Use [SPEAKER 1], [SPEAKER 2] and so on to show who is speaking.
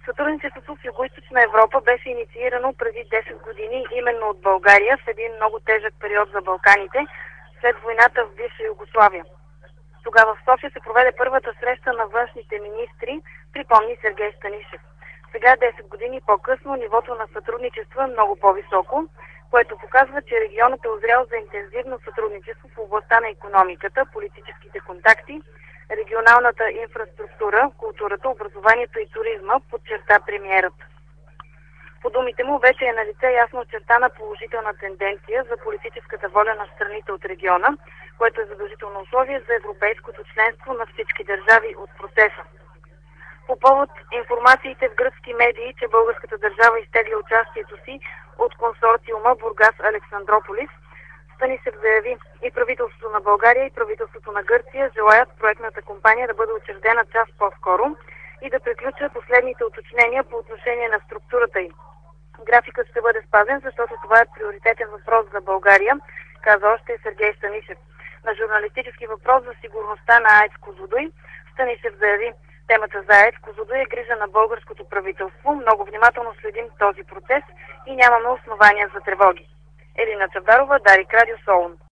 [SPEAKER 1] Сътрудничеството в Югоизточна Европа беше инициирано преди 10 години именно от България в един много тежък период за Балканите след войната в бивша Югославия. Тогава в София се проведе първата среща на външните министри, припомни Сергей Станишев. Сега, 10 години по-късно, нивото на сътрудничество е много по-високо, което показва, че регионът е озрял за интензивно сътрудничество в областта на икономиката, политическите контакти, регионалната инфраструктура, културата, образованието и туризма, подчерта премиерът. По думите му вече е налице ясно очертана положителна тенденция за политическата воля на страните от региона, което е задължително условие за европейското членство на всички държави от процеса. По повод информациите в гръцки медии, че българската държава изтегля участието си от консорциума Бургас-Александрополис, Станишев заяви: и правителството на България, и правителството на Гърция желаят проектната компания да бъде учредена час по-скоро и да приключат последните уточнения по отношение на структурата й. Графикът ще бъде спазен, защото това е приоритетен въпрос за България, каза още Сергей Станишев. На журналистически въпрос за сигурността на АЕЦ Козлодуй, Станишев заяви: темата за АЕЦ Козлодуй е грижа на българското правителство, много внимателно следим този процес и нямаме основания за тревоги. Елина Чавдарова, Дарик Радио, Солун.